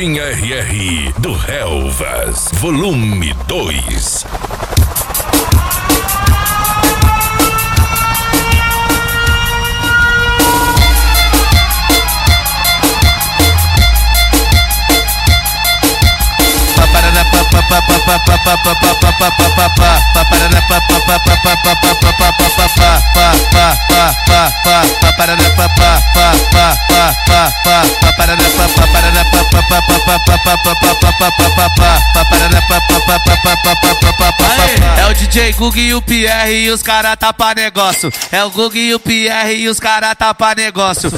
Martim RR do Helvas, volume 2. É o DJ Gug e o Pierre e os cara tá pra negócio. É o Gug e o Pierre e os cara tá pra negócio.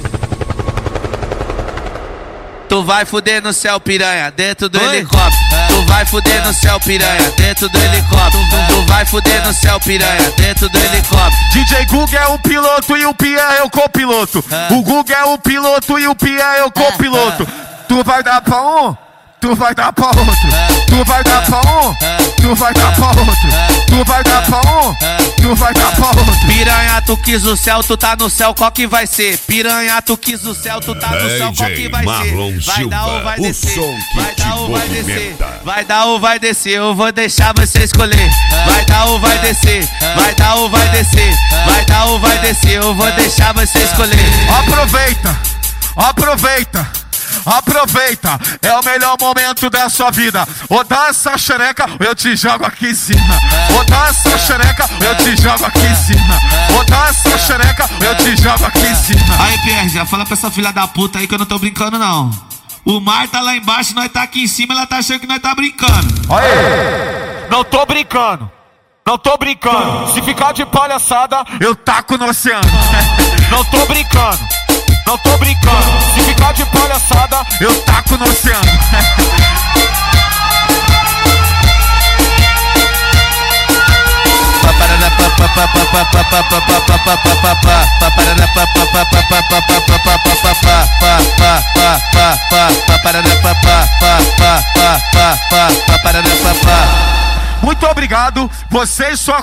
Tu vai fuder no céu, piranha, dentro do helicóptero. Tu vai fuder no céu, piranha, dentro do helicóptero. Tu vai fuder no céu, piranha, dentro do helicóptero. DJ Gug é o piloto e o Pierre é o copiloto. O Gug é o piloto e o Pierre é o copiloto. Tu vai dar pra um, tu vai dar pra outro. Tu vai dar pra um, tu vai dar pra outro. Tu vai dar pra um, tu vai dar pra outro. Piranha, tu quis o céu, tu tá no céu, qual que vai ser? Piranha, tu quis o céu, tu tá no céu, qual que vai ser? Vai dar ou vai descer? Vai dar ou vai descer? Vai dar ou vai descer? Eu vou deixar você escolher. Vai dar ou vai descer? Vai dar ou vai descer? Vai dar ou vai descer? Eu vou deixar você escolher. Aproveita, aproveita. Aproveita, é o melhor momento da sua vida. Ou dá essa xereca, ou eu te jogo aqui em cima. Ou dá essa xereca, ou eu te jogo aqui em cima. Ou dá essa xereca, ou eu te jogo aqui em cima. Aí, Pierre, já fala pra essa filha da puta aí que eu não tô brincando, não. O mar tá lá embaixo, nós tá aqui em cima, ela tá achando que nós tá brincando. Aí, não tô brincando. Não tô brincando. Se ficar de palhaçada, eu taco no oceano. Não tô brincando. Não tô brincando, se ficar de palhaçada, eu taco no oceano. Muito obrigado, você e sua